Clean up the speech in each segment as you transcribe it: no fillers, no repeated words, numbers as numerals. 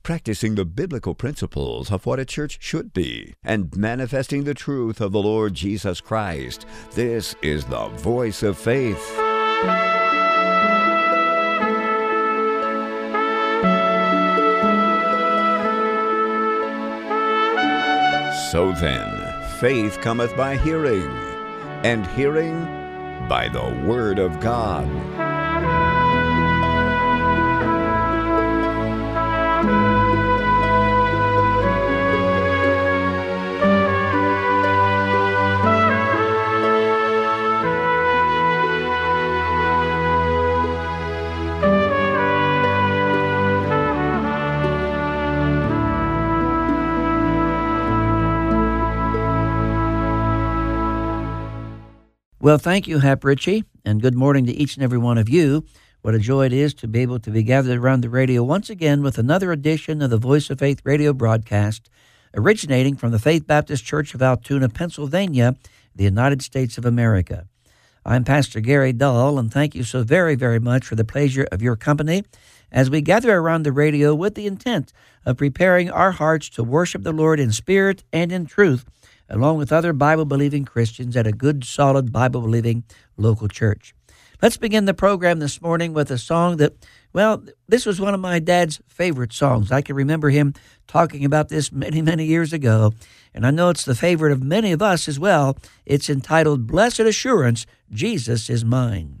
practicing the biblical principles of what a church should be, and manifesting the truth of the Lord Jesus Christ. This is the Voice of Faith. So then, faith cometh by hearing, and hearing by the Word of God. Well, thank you, Hap Ritchie, and good morning to each and every one of you. What a joy it is to be able to be gathered around the radio once again with another edition of the Voice of Faith radio broadcast, originating from the Faith Baptist Church of Altoona, Pennsylvania, the United States of America. I'm Pastor Gary Dahl, and thank you so very, very much for the pleasure of your company as we gather around the radio with the intent of preparing our hearts to worship the Lord in spirit and in truth, along with other Bible-believing Christians at a good, solid, Bible-believing local church. Let's begin the program this morning with a song that, well, this was one of my dad's favorite songs. I can remember him talking about this many, many years ago, and I know it's the favorite of many of us as well. It's entitled, Blessed Assurance, Jesus is Mine.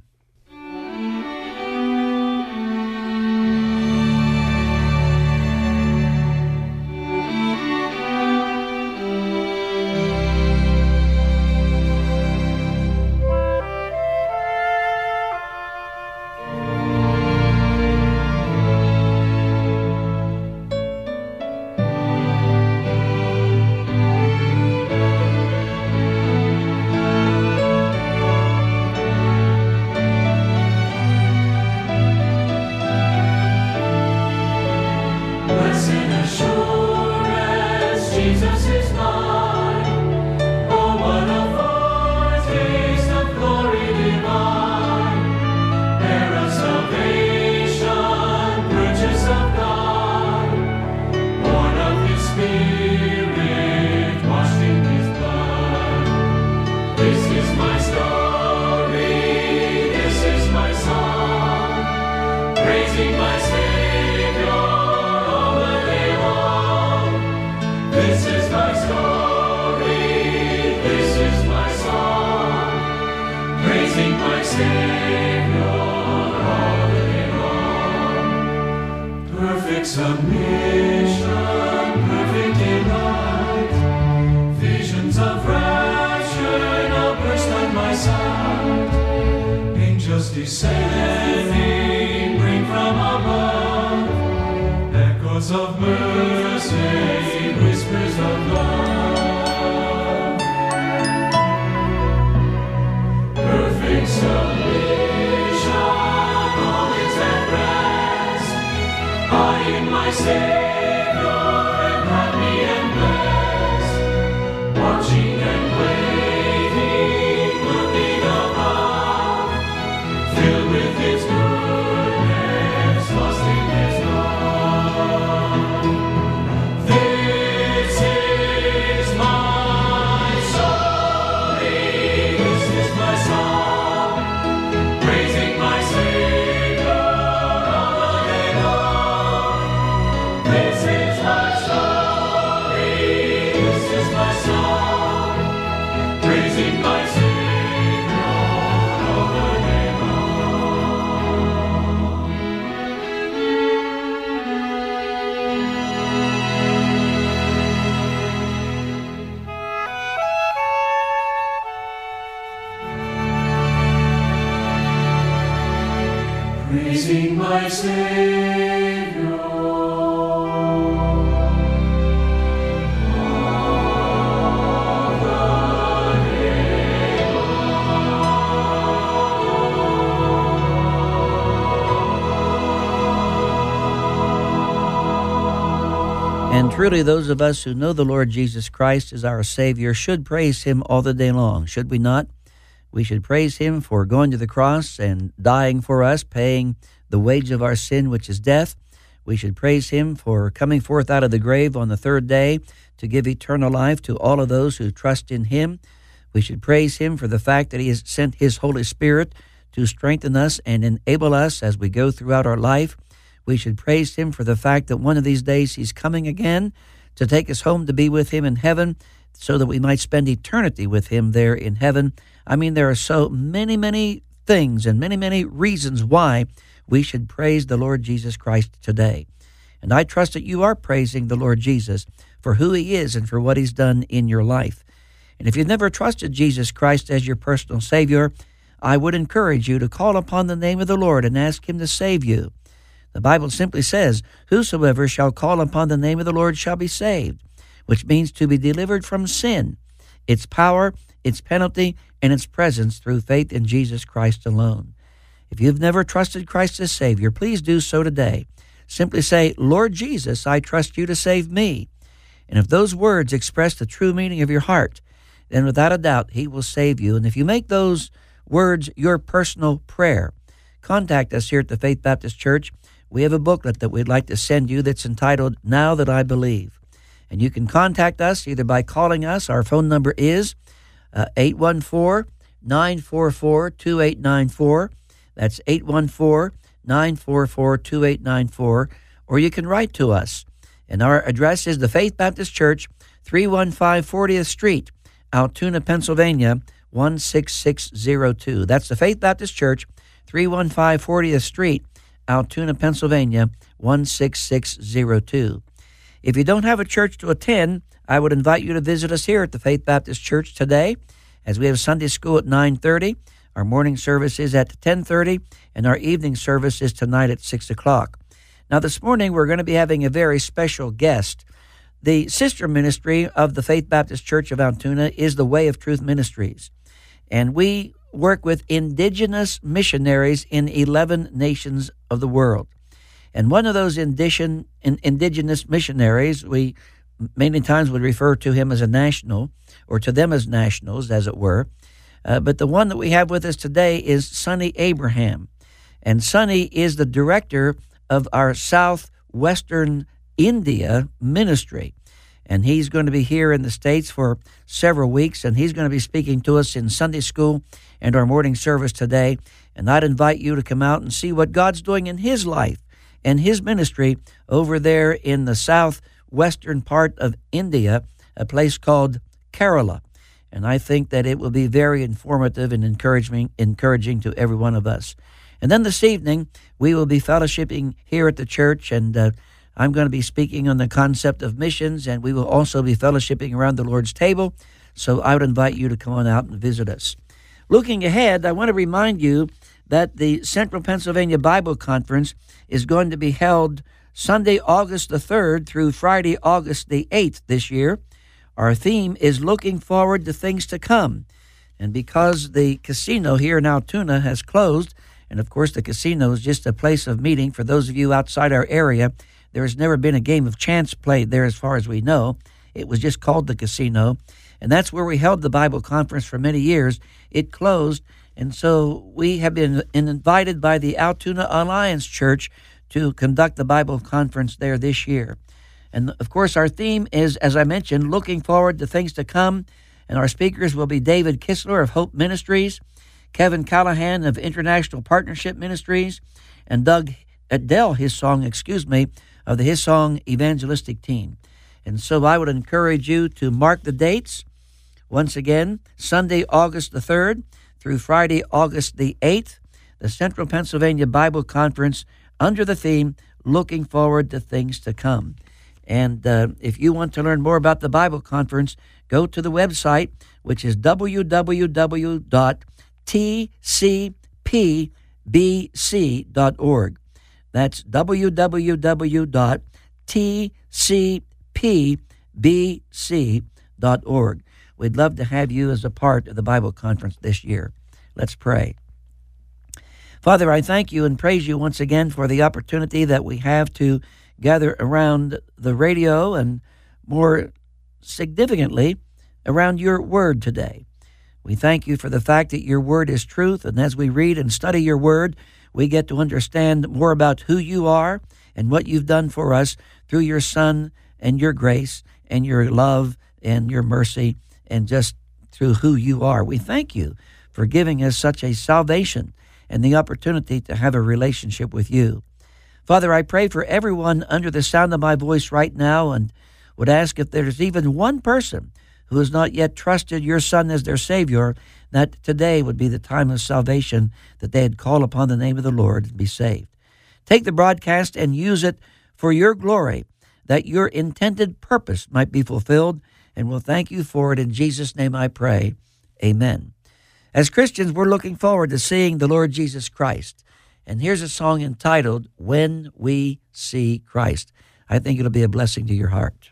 Descending, bring from above echoes of mercy, whispers of love. Perfect submission, all is at rest. I in my Savior am happy and blessed, watching and waiting, looking above, filled with His goodness, lost in His love. This is my story, this is my song, praising my Savior all the day long. This is my story, this is my song, praising my Savior all the day long. Praising my Savior all the day long. And truly, those of us who know the Lord Jesus Christ as our Savior should praise Him all the day long, should we not? We should praise Him for going to the cross and dying for us, paying the wage of our sin, which is death. We should praise him for coming forth out of the grave on the third day to give eternal life to all of those who trust in him. We should praise him for the fact that he has sent his Holy Spirit to strengthen us and enable us as we go throughout our life. We should praise him for the fact that one of these days he's coming again to take us home to be with him in heaven so that we might spend eternity with him there in heaven. I mean, there are so many things and many reasons why we should praise the Lord Jesus Christ today. And I trust that you are praising the Lord Jesus for who he is and for what he's done in your life. And if you've never trusted Jesus Christ as your personal Savior, I would encourage you to call upon the name of the Lord and ask him to save you. The Bible simply says, "Whosoever shall call upon the name of the Lord shall be saved," which means to be delivered from sin, its power, its penalty, and its presence through faith in Jesus Christ alone. If you've never trusted Christ as Savior, please do so today. Simply say, "Lord Jesus, I trust you to save me." And if those words express the true meaning of your heart, then without a doubt, he will save you. And if you make those words your personal prayer, contact us here at the Faith Baptist Church. We have a booklet that we'd like to send you that's entitled, "Now That I Believe." And you can contact us either by calling us. Our phone number is 814-944-2894. That's 814-944-2894. Or you can write to us. And our address is the Faith Baptist Church, 315 40th Street, Altoona, Pennsylvania, 16602. That's the Faith Baptist Church, 315 40th Street, Altoona, Pennsylvania, 16602. If you don't have a church to attend, I would invite you to visit us here at the Faith Baptist Church today, as we have Sunday school at 9:30. Our morning service is at 10:30, and our evening service is tonight at 6 o'clock. Now, this morning, we're going to be having a very special guest. The sister ministry of the Faith Baptist Church of Altoona is the Way of Truth Ministries, and we work with indigenous missionaries in 11 nations of the world. And one of those indigenous missionaries, we many times would refer to him as a national, or to them as nationals, as it were. But the one that we have with us today is Sonny Abraham. And Sonny is the director of our Southwestern India ministry. And he's going to be here in the States for several weeks, and he's going to be speaking to us in Sunday school and our morning service today. And I'd invite you to come out and see what God's doing in his life and his ministry over there in the southwestern part of India, a place called Kerala. And I think that it will be very informative and encouraging to every one of us. And then this evening, we will be fellowshipping here at the church, and I'm going to be speaking on the concept of missions, and we will also be fellowshipping around the Lord's table. So I would invite you to come on out and visit us. Looking ahead, I want to remind you that the Central Pennsylvania Bible Conference is going to be held Sunday, August the 3rd through Friday, August the 8th this year. Our theme is looking forward to things to come. And because the casino here in Altoona has closed, and of course the casino is just a place of meeting for those of you outside our area, there has never been a game of chance played there as far as we know. It was just called the casino. And that's where we held the Bible conference for many years. It closed, and so we have been invited by the Altoona Alliance Church to conduct the Bible conference there this year. And of course, our theme is, as I mentioned, looking forward to things to come. And our speakers will be David Kistler of Hope Ministries, Kevin Callahan of International Partnership Ministries, and Doug Adele, of the Hillsong Evangelistic Team. And so I would encourage you to mark the dates. Once again, Sunday, August the 3rd through Friday, August the 8th, the Central Pennsylvania Bible Conference under the theme, Looking Forward to Things to Come. And if you want to learn more about the Bible Conference, go to the website, which is www.tcpbc.org. That's www.tcpbc.org. We'd love to have you as a part of the Bible Conference this year. Let's pray. Father, I thank you and praise you once again for the opportunity that we have to gather around the radio and, more significantly, around your word today. We thank you for the fact that your word is truth, and as we read and study your word, we get to understand more about who you are and what you've done for us through your Son and your grace and your love and your mercy, and just through who you are. We thank you for giving us such a salvation and the opportunity to have a relationship with you. Father, I pray for everyone under the sound of my voice right now, and would ask if there's even one person who has not yet trusted your Son as their Savior, that today would be the time of salvation, that they'd call upon the name of the Lord and be saved. Take the broadcast and use it for your glory, that your intended purpose might be fulfilled, and we'll thank you for it. In Jesus' name I pray. Amen. As Christians, we're looking forward to seeing the Lord Jesus Christ. And here's a song entitled, When We See Christ. I think it'll be a blessing to your heart.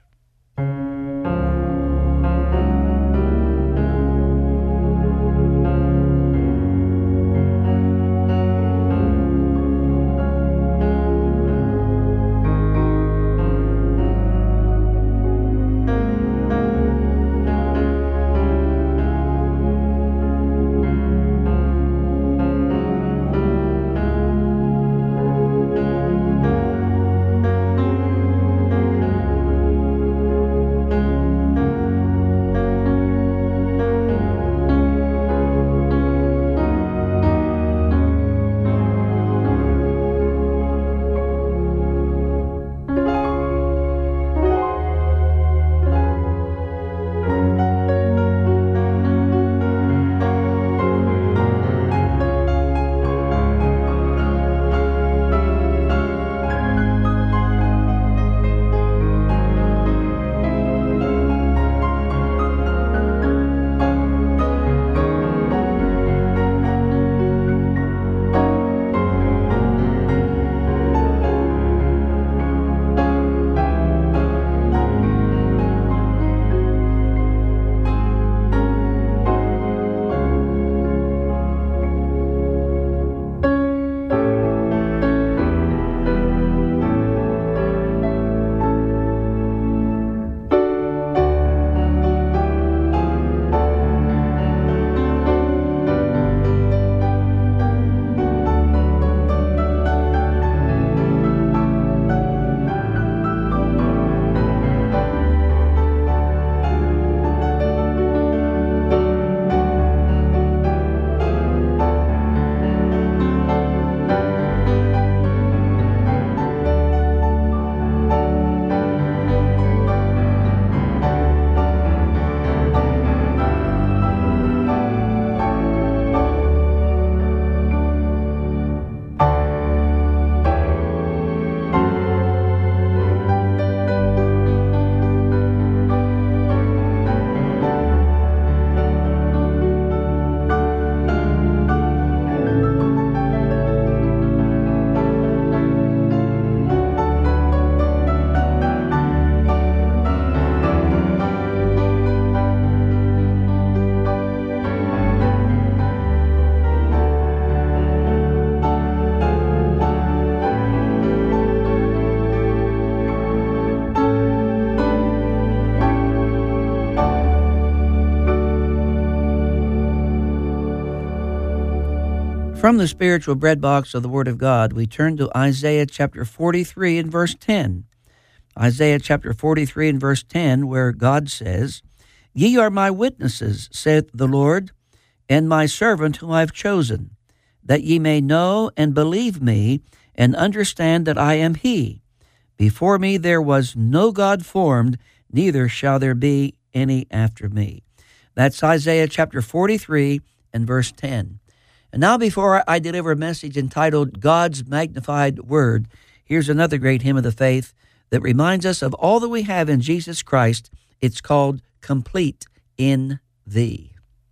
From the spiritual bread box of the Word of God, we turn to Isaiah chapter 43 and verse 10. Isaiah chapter 43 and verse 10, where God says, Ye are my witnesses, saith the Lord, and my servant whom I have chosen, that ye may know and believe me, and understand that I am he. Before me there was no God formed, neither shall there be any after me. That's Isaiah chapter 43 and verse 10. And now, before I deliver a message entitled God's Magnified Word, here's another great hymn of the faith that reminds us of all that we have in Jesus Christ. It's called Complete in Thee.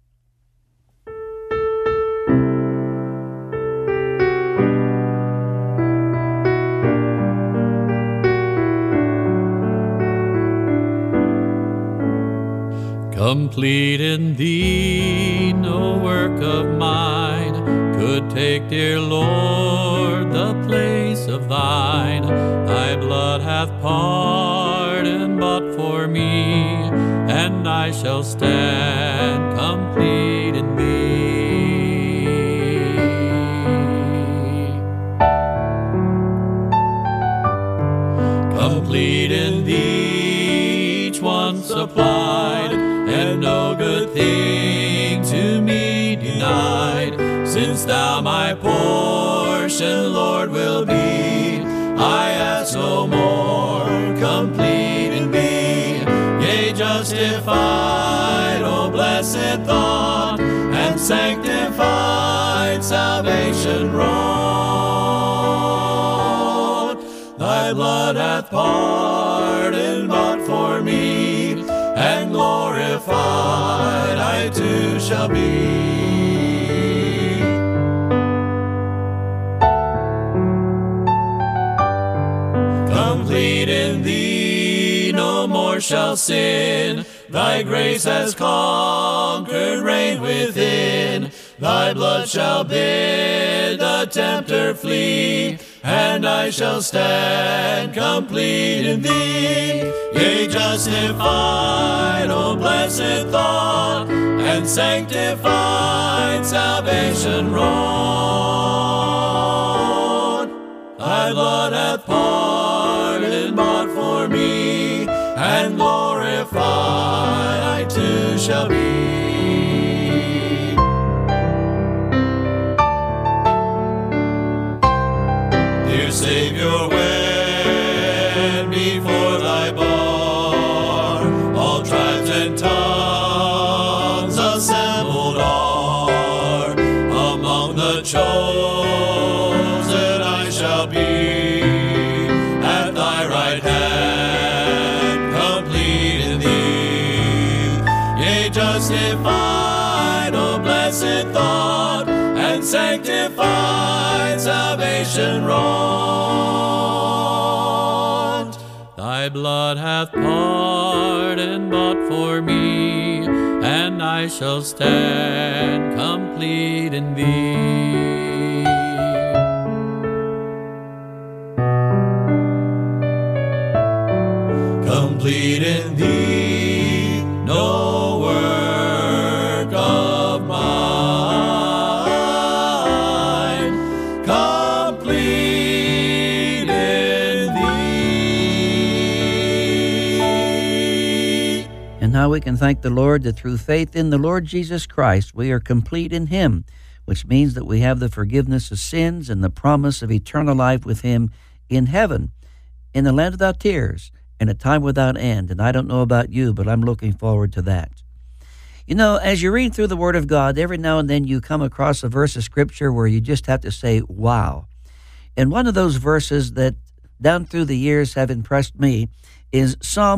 Complete in Thee, no work of mine could take, dear Lord, the place of Thine. Thy blood hath pardoned but for me, and I shall stand complete in Thee. supplied, and no good thing to me denied. Since thou my portion, Lord, will be, I ask no more, complete in thee. Yea, justified, O blessed thought, and sanctified salvation wrought. Thy blood hath pardoned bought for me, and glorified I too shall be. Complete in thee, no more shall sin. Thy grace has conquered, reign within. Thy blood shall bid the tempter flee, and I shall stand complete in thee. Yea, justified, O blessed thought, and sanctified salvation wrought. Thy blood hath pardoned bought for me, and glorified I too shall be. Dear Savior, when before thy bar all tribes and tongues assembled are, among the chosen I shall be, at thy right hand, complete in thee. Yea, justified, O blessed thought, and sanctified salvation wrought. Thy blood hath pardoned bought for me, and I shall stand complete in thee. Complete in thee, no work of mine, complete in thee. And now we can thank the Lord that through faith in the Lord Jesus Christ, we are complete in Him, which means that we have the forgiveness of sins and the promise of eternal life with Him in heaven, in the land without tears, in a time without end. And I don't know about you, but I'm looking forward to that. You know, as you read through the Word of God, every now and then you come across a verse of Scripture where you just have to say, wow. And one of those verses that down through the years have impressed me is Psalm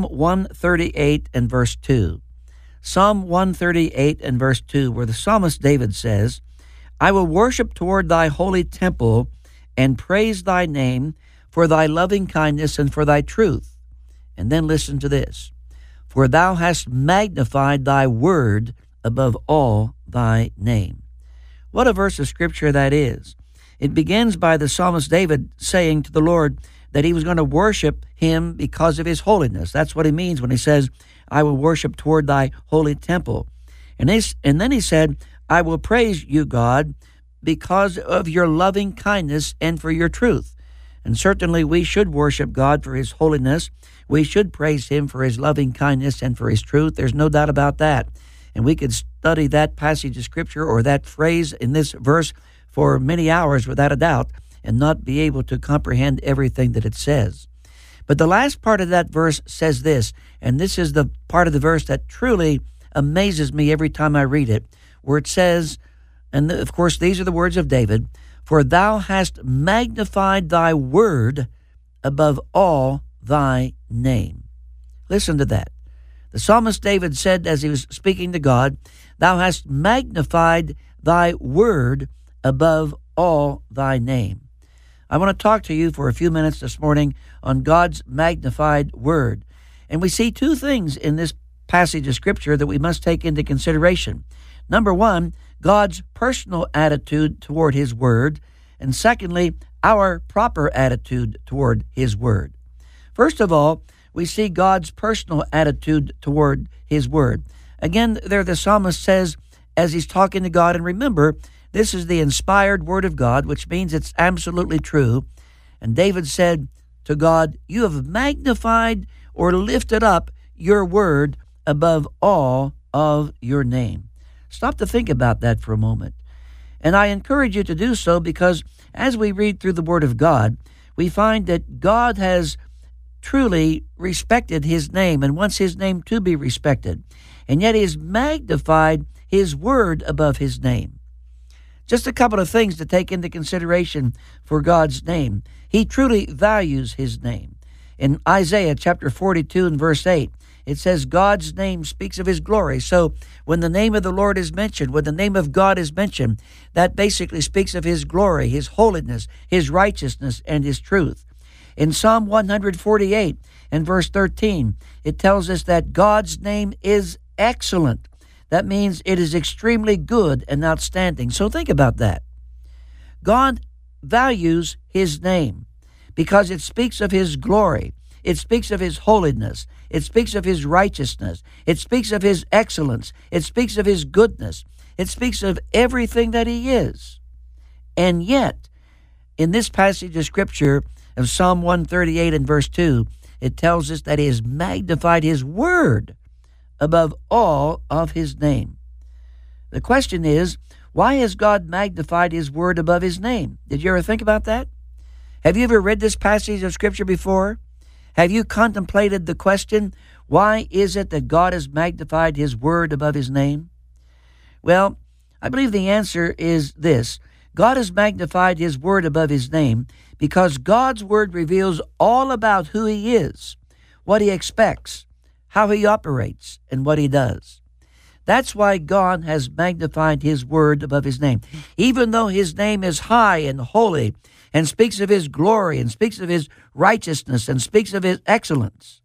138 and verse 2. Psalm 138 and verse 2, where the psalmist David says, I will worship toward thy holy temple and praise thy name for thy loving kindness and for thy truth. And then listen to this. For thou hast magnified thy word above all thy name. What a verse of Scripture that is. It begins by the psalmist David saying to the Lord that he was going to worship him because of his holiness. That's what he means when he says, I will worship toward thy holy temple. And then he said, I will praise you, God, because of your loving kindness and for your truth. And certainly we should worship God for his holiness. We should praise him for his loving kindness and for his truth. There's no doubt about that. And we could study that passage of Scripture or that phrase in this verse for many hours without a doubt and not be able to comprehend everything that it says. But the last part of that verse says this, and this is the part of the verse that truly amazes me every time I read it, where it says, and of course these are the words of David, for thou hast magnified thy word above all thy name. Listen to that. The psalmist David said as he was speaking to God, thou hast magnified thy word above all thy name. I want to talk to you for a few minutes this morning on God's magnified word. And we see two things in this passage of Scripture that we must take into consideration. Number one, God's personal attitude toward his word. And secondly, our proper attitude toward his word. First of all, we see God's personal attitude toward his word. Again, there the psalmist says, as he's talking to God, and remember, this is the inspired word of God, which means it's absolutely true. And David said to God, you have magnified or lifted up your word above all of your name. Stop to think about that for a moment. And I encourage you to do so because as we read through the Word of God, we find that God has truly respected His name and wants His name to be respected. And yet He has magnified His Word above His name. Just a couple of things to take into consideration for God's name. He truly values His name. In Isaiah chapter 42 and verse 8, it says God's name speaks of His glory. So when the name of the Lord is mentioned, when the name of God is mentioned, that basically speaks of His glory, His holiness, His righteousness, and His truth. In Psalm 148 and verse 13, it tells us that God's name is excellent. That means it is extremely good and outstanding. So think about that. God values His name because it speaks of His glory. It speaks of His holiness. It speaks of His righteousness. It speaks of His excellence. It speaks of His goodness. It speaks of everything that He is. And yet, in this passage of Scripture of Psalm 138 and verse 2, it tells us that He has magnified His Word above all of His name. The question is, why has God magnified His Word above His name? Did you ever think about that? Have you ever read this passage of Scripture before? Have you contemplated the question, why is it that God has magnified His Word above His name? Well, I believe the answer is this. God has magnified His Word above His name because God's Word reveals all about who He is, what He expects, how He operates, and what He does. That's why God has magnified His Word above His name. Even though His name is high and holy and speaks of His glory and speaks of His righteousness and speaks of His excellence,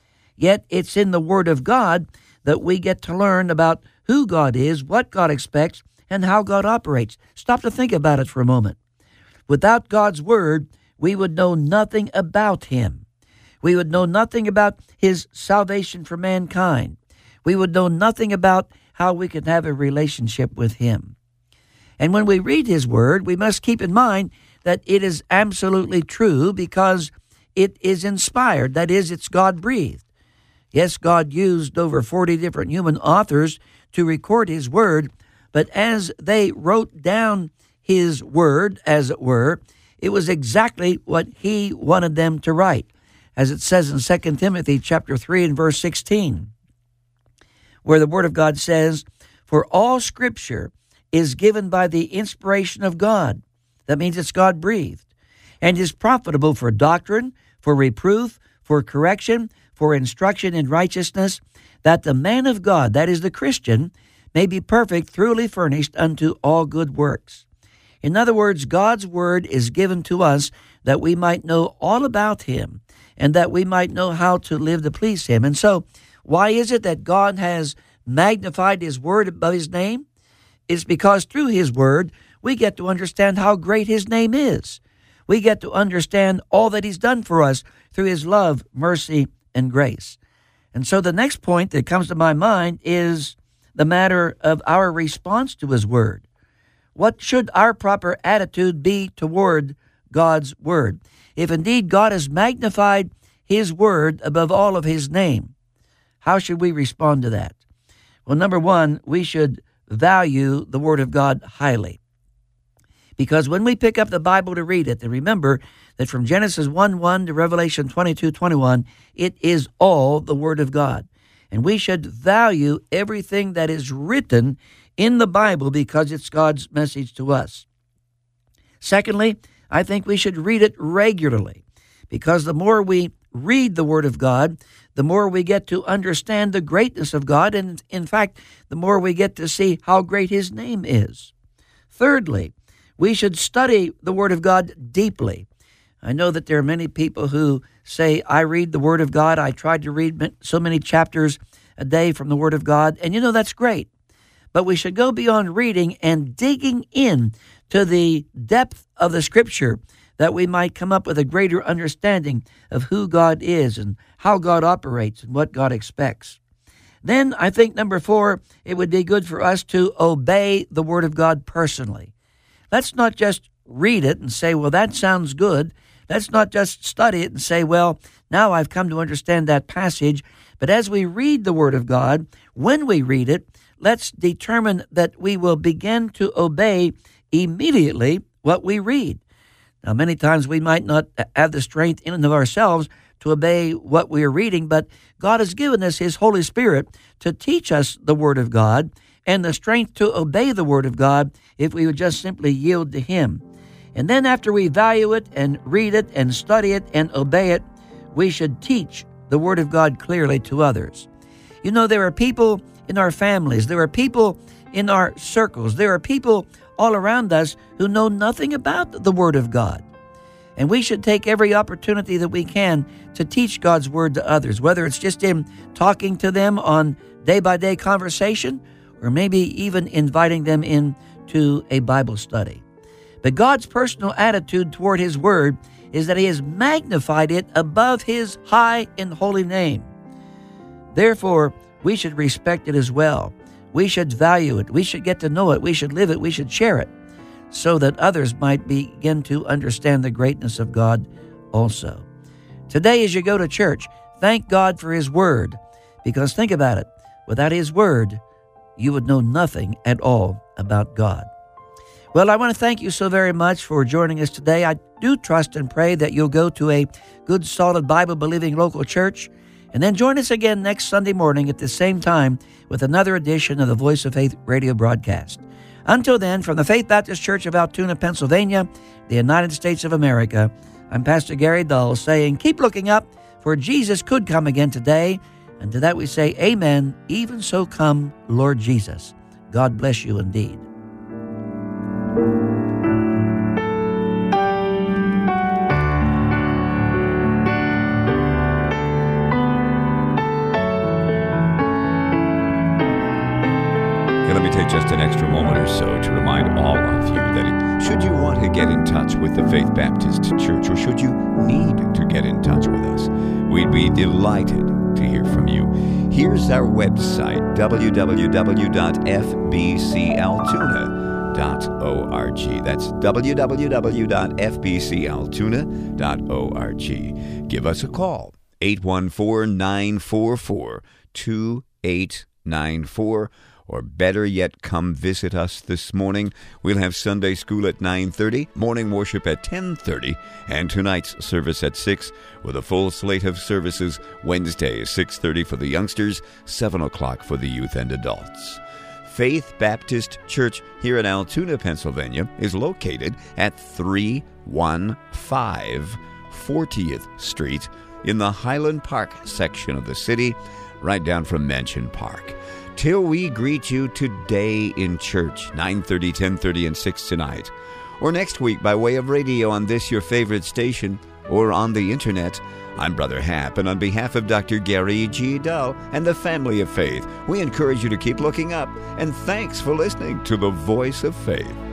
yet it's in the Word of God that we get to learn about who God is, what God expects, and how God operates. Stop to think about it for a moment. Without God's Word, we would know nothing about Him. We would know nothing about His salvation for mankind. We would know nothing about how we could have a relationship with Him. And when we read His Word, we must keep in mind that it is absolutely true because it is inspired. That is, it's God-breathed. Yes, God used over 40 different human authors to record His Word, but as they wrote down His Word, as it were, it was exactly what He wanted them to write, as it says in 2 Timothy chapter 3 and verse 16, where the Word of God says, "For all Scripture is given by the inspiration of God." That means it's God-breathed, and is profitable for doctrine, for reproof, for correction, for instruction in righteousness, that the man of God, that is the Christian, may be perfect, thoroughly furnished unto all good works. In other words, God's Word is given to us that we might know all about Him and that we might know how to live to please Him. And so, why is it that God has magnified His Word above His name? It's because through His Word, we get to understand how great His name is. We get to understand all that He's done for us through His love, mercy, and grace. And so the next point that comes to my mind is the matter of our response to His Word. What should our proper attitude be toward God's Word? If indeed God has magnified His Word above all of His name, how should we respond to that? Well, number one, we should value the Word of God highly. Because when we pick up the Bible to read it, and remember that from Genesis 1:1 to Revelation 22:21, it is all the Word of God. And we should value everything that is written in the Bible because it's God's message to us. Secondly, I think we should read it regularly, because the more we read the Word of God, the more we get to understand the greatness of God, and in fact, the more we get to see how great His name is. Thirdly, we should study the Word of God deeply. I know that there are many people who say, I read the Word of God. I tried to read so many chapters a day from the Word of God. And that's great. But we should go beyond reading and digging in to the depth of the Scripture, that we might come up with a greater understanding of who God is and how God operates and what God expects. Then I think number 4, it would be good for us to obey the Word of God personally. Let's not just read it and say, well, that sounds good. Let's not just study it and say, well, now I've come to understand that passage, But as we read the Word of God, when we read it, let's determine that we will begin to obey immediately what we read. Now, many times we might not have the strength in and of ourselves to obey what we are reading, but God has given us His Holy Spirit to teach us the Word of God and the strength to obey the Word of God if we would just simply yield to Him. And then after we value it and read it and study it and obey it, we should teach the Word of God clearly to others. You know, there are people in our families, there are people in our circles, there are people all around us who know nothing about the Word of God. And we should take every opportunity that we can to teach God's Word to others, whether it's just in talking to them on day-by-day conversation or maybe even inviting them into a Bible study. But God's personal attitude toward His Word is that He has magnified it above His high and holy name. Therefore, we should respect it as well. We should value it. We should get to know it. We should live it. We should share it so that others might begin to understand the greatness of God also. Today, as you go to church, thank God for His Word, because think about it. Without His Word, you would know nothing at all about God. Well, I want to thank you so very much for joining us today. I do trust and pray that you'll go to a good, solid, Bible-believing local church, and then join us again next Sunday morning at the same time with another edition of the Voice of Faith radio broadcast. Until then, from the Faith Baptist Church of Altoona, Pennsylvania, the United States of America, I'm Pastor Gary Dull saying, keep looking up, for Jesus could come again today. And to that we say, amen, even so come, Lord Jesus. God bless you indeed. Let me take just an extra moment or so to remind all of you that should you want to get in touch with the Faith Baptist Church, or should you need to get in touch with us, we'd be delighted to hear from you. Here's our website, www.fbcaltoona.org. That's www.fbcaltoona.org. Give us a call, 814-944-2894. Or better yet, come visit us this morning. We'll have Sunday school at 9:30, morning worship at 10:30, and tonight's service at 6, with a full slate of services Wednesday, 6:30 for the youngsters, 7 o'clock for the youth and adults. Faith Baptist Church here in Altoona, Pennsylvania, is located at 315 40th Street in the Highland Park section of the city, right down from Mansion Park. Till we greet you today in church, 9:30, 10:30, and 6 tonight, or next week by way of radio on this your favorite station, or on the internet, I'm Brother Hap, and on behalf of Dr. Gary G. Dull and the family of faith, we encourage you to keep looking up, and thanks for listening to the Voice of Faith.